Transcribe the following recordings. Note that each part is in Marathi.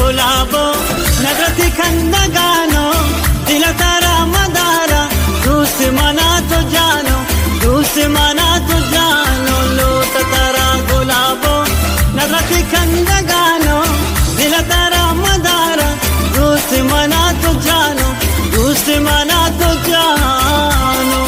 गुलाबो नजरती खंदगानो दिल तारा मदारा दूस मना तो जानो दूस मना तो जानो लोट तारा गुलाबो नजरती खंदगानो दिल तारा मदारा दूस मना तो जानो दूस मना तो जानो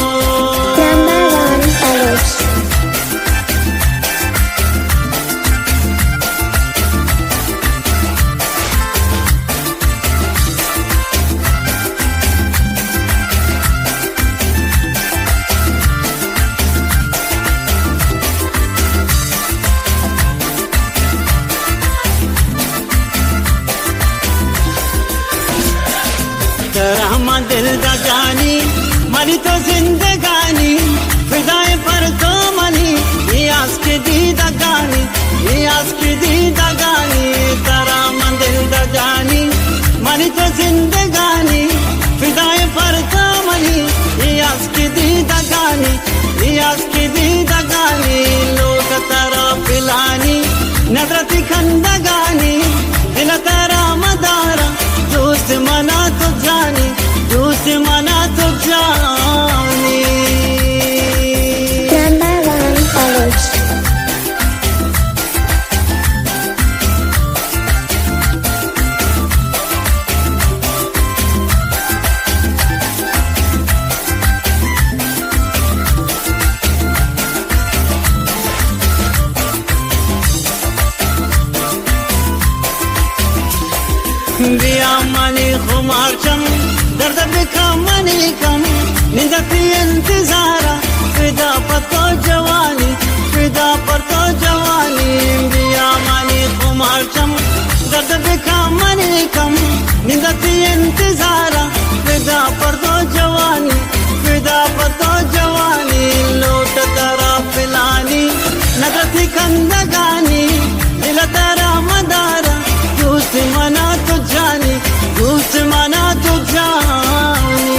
तेरा दिल दा जानी मरी तो जिंदगानी फिदाए पर तो मनी ये आस की दीदा गानी ये आस की दीदा गानी तेरा दिल दा जानी मरी तो जिंदगानी फिदाए पर तो मनी ये आस की दीदा गानी ये आस की दीदा गानी लोग तेरा पिलानी नजरती खंदगानी दिल तेरा मदारा दोस्त मना तो जानी दोस्त मना तो जानी बिया मनी खुमार चम दर्द बिखा मनी कम निंदती इंतजारा फिदा पर तो जवानी फिदा पर तो जवानी बिया मनी खुमार चम दर्द बिखा मनी कम निंदती इंतजारा फिदा पर तो जवानी फिदा पर तो जवानी लोट तारा पिलानी नजरती खंदगानी दिल तारा मदारा दोस्त मना तो जानी दोस्त मना तो जानी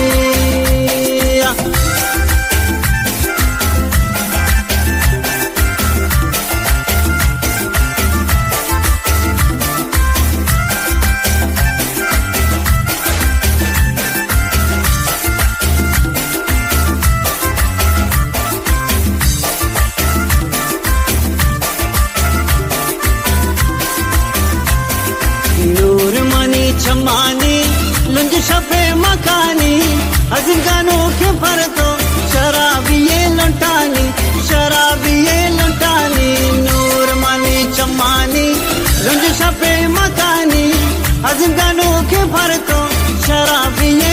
नूर मनी चमानी लुंज शफे मकानी अजीम गानों के भर तो शराबी ये लुटानी शराबी ये लुटानी नूर मनी चमानी लुंज शफे मकानी अजीम गानों के भर तो शराबी ये